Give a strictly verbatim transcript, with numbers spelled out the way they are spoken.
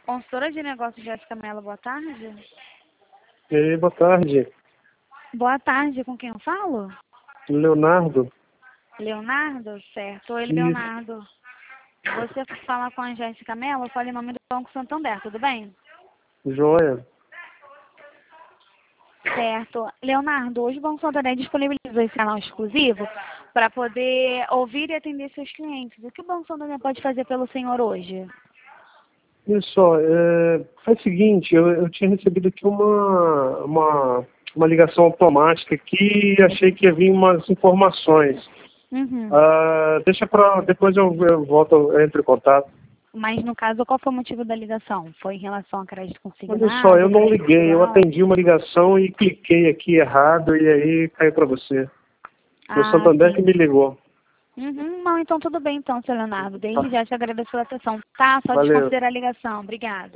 Consultora de negócios Jéssica Mello, boa tarde. E aí, boa tarde. Boa tarde, com quem eu falo? Leonardo. Leonardo, certo. Oi, Isso. Leonardo. Você fala com a Jéssica Mello, eu falo em nome do Banco Santander, tudo bem? Joia. Certo. Leonardo, hoje o Banco Santander disponibilizou esse canal exclusivo para poder ouvir e atender seus clientes. O que o Banco Santander pode fazer pelo senhor hoje? Isso, ó, é, faz o seguinte, eu, eu tinha recebido aqui uma, uma, uma ligação automática aqui e achei que ia vir umas informações. Uhum. Ah, deixa para depois eu, eu volto, eu entro em contato. Mas, no caso, qual foi o motivo da ligação? Foi em relação a crédito consignado? Olha só, eu não crédito liguei, eu rural? atendi uma ligação e cliquei aqui errado e aí caiu para você. O Ah, Santander que sim. me ligou. Uhum, não, então tudo bem, então, seu Leonardo. Desde Tá. já te agradeço pela atenção. Tá, só Valeu. desconsiderar a ligação. Obrigada.